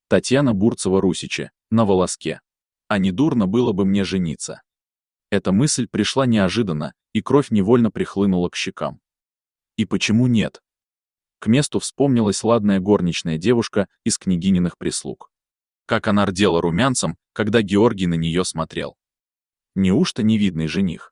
Татьяна Бурцева-Русичи, на волоске. А не дурно было бы мне жениться. Эта мысль пришла неожиданно, и кровь невольно прихлынула к щекам. И почему нет? К месту вспомнилась ладная горничная девушка из княгининых прислуг. Как она рдела румянцем, когда Георгий на нее смотрел. Неужто невидный жених?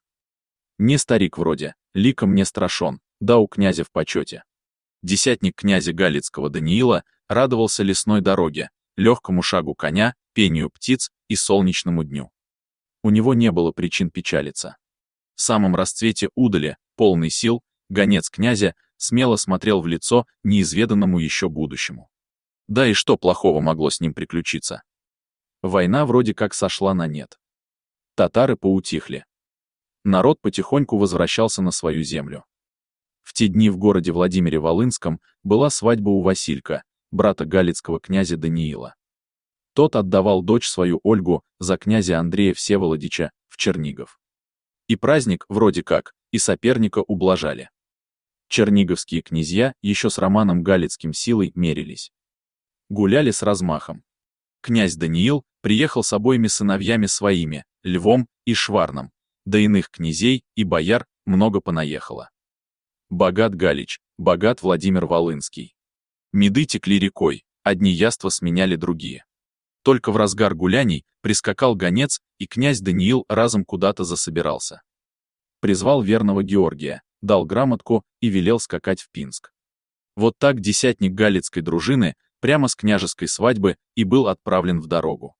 Не старик вроде, ликом не страшен, да у князя в почете. Десятник князя Галицкого Даниила радовался лесной дороге, легкому шагу коня, пению птиц и солнечному дню. У него не было причин печалиться. В самом расцвете удали, полный сил, гонец князя смело смотрел в лицо неизведанному еще будущему. Да и что плохого могло с ним приключиться? Война вроде как сошла на нет. Татары поутихли. Народ потихоньку возвращался на свою землю. В те дни в городе Владимире-Волынском была свадьба у Василька, брата галицкого князя Даниила. Тот отдавал дочь свою Ольгу за князя Андрея Всеволодича в Чернигов. И праздник, вроде как, и соперника ублажали. Черниговские князья еще с Романом Галицким силой мерились. Гуляли с размахом. Князь Даниил приехал с обоими сыновьями своими, Львом и Шварном, да иных князей и бояр много понаехало. Богат Галич, богат Владимир Волынский. Меды текли рекой, одни яства сменяли другие. Только в разгар гуляний прискакал гонец, и князь Даниил разом куда-то засобирался. Призвал верного Георгия, дал грамотку и велел скакать в Пинск. Вот так десятник галицкой дружины прямо с княжеской свадьбы и был отправлен в дорогу.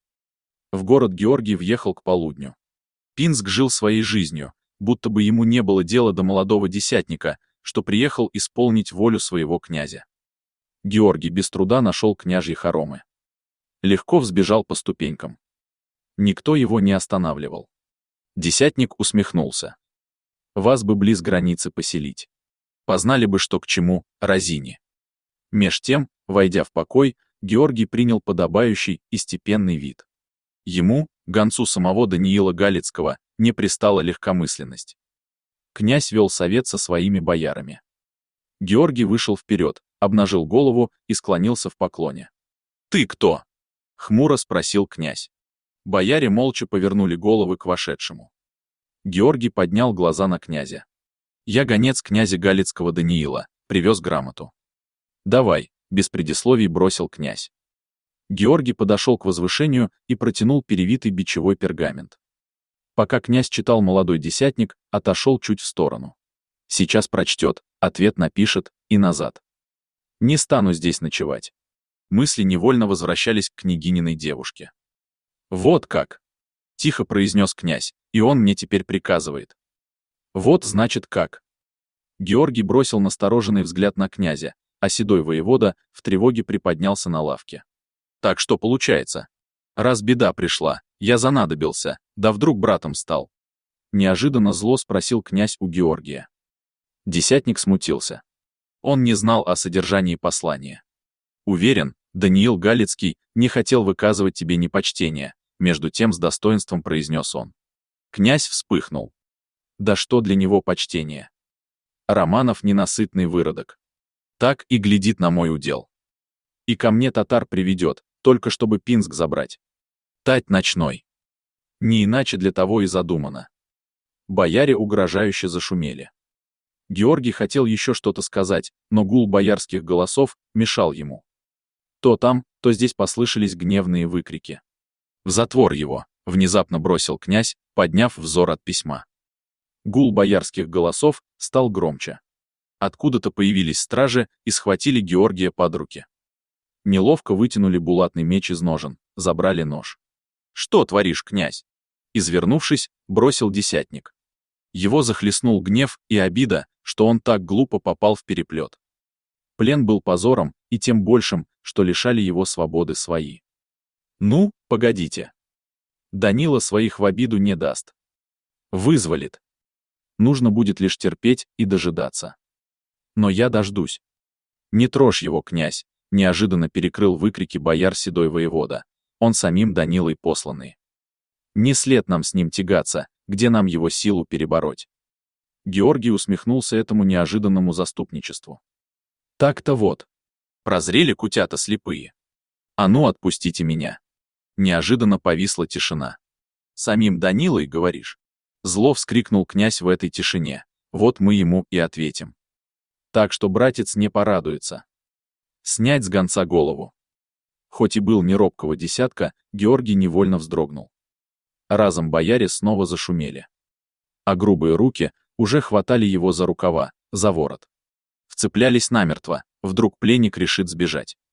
В город Георгий въехал к полудню. Пинск жил своей жизнью, будто бы ему не было дела до молодого десятника, что приехал исполнить волю своего князя. Георгий без труда нашел княжьи хоромы. Легко взбежал по ступенькам. Никто его не останавливал. Десятник усмехнулся. Вас бы близ границы поселить. Познали бы, что к чему, разине. Меж тем, войдя в покой, Георгий принял подобающий и степенный вид. Ему, гонцу самого Даниила Галицкого, не пристала легкомысленность. Князь вел совет со своими боярами. Георгий вышел вперед, обнажил голову и склонился в поклоне. «Ты кто?» — хмуро спросил князь. Бояре молча повернули головы к вошедшему. Георгий поднял глаза на князя. «Я гонец князя Галицкого Даниила, привез грамоту». «Давай», — без предисловий бросил князь. Георгий подошел к возвышению и протянул перевитый бичевой пергамент. Пока князь читал, молодой десятник отошел чуть в сторону. Сейчас прочтет, ответ напишет и назад. Не стану здесь ночевать. Мысли невольно возвращались к княгининой девушке. «Вот как!» — тихо произнес князь, и он мне теперь приказывает. «Вот значит как!» Георгий бросил настороженный взгляд на князя, а седой воевода в тревоге приподнялся на лавке. «Так что получается? Раз беда пришла, я занадобился, да вдруг братом стал?» Неожиданно зло спросил князь у Георгия. Десятник смутился. Он не знал о содержании послания. «Уверен, Даниил Галицкий не хотел выказывать тебе непочтения», между тем с достоинством произнес он. Князь вспыхнул. Да что для него почтение? Романов ненасытный выродок. Так и глядит на мой удел. И ко мне татар приведет, только чтобы Пинск забрать. Тать ночной. Не иначе для того и задумано. Бояре угрожающе зашумели. Георгий хотел еще что-то сказать, но гул боярских голосов мешал ему. То там, то здесь послышались гневные выкрики. «В затвор его!» — внезапно бросил князь, подняв взор от письма. Гул боярских голосов стал громче. Откуда-то появились стражи и схватили Георгия под руки. Неловко вытянули булатный меч из ножен, забрали нож. «Что творишь, князь?» Извернувшись, бросил десятник. Его захлестнул гнев и обида, что он так глупо попал в переплет. Плен был позором, и тем большим, что лишали его свободы свои. «Ну, погодите. Данила своих в обиду не даст. Вызволит. Нужно будет лишь терпеть и дожидаться. Но я дождусь. Не трожь его, князь», — неожиданно перекрыл выкрики бояр седой воевода. Он самим Данилой посланный. «Не след нам с ним тягаться, где нам его силу перебороть». Георгий усмехнулся этому неожиданному заступничеству. «Так-то вот. Прозрели кутята слепые. «А ну, отпустите меня!» Неожиданно повисла тишина. «Самим Данилой, говоришь?» Зло вскрикнул князь в этой тишине. Вот мы ему и ответим. Так что братец не порадуется. Снять с гонца голову. Хоть и был не робкого десятка, Георгий невольно вздрогнул. Разом бояре снова зашумели. А грубые руки уже хватали его за рукава, за ворот. Вцеплялись намертво, вдруг пленник решит сбежать.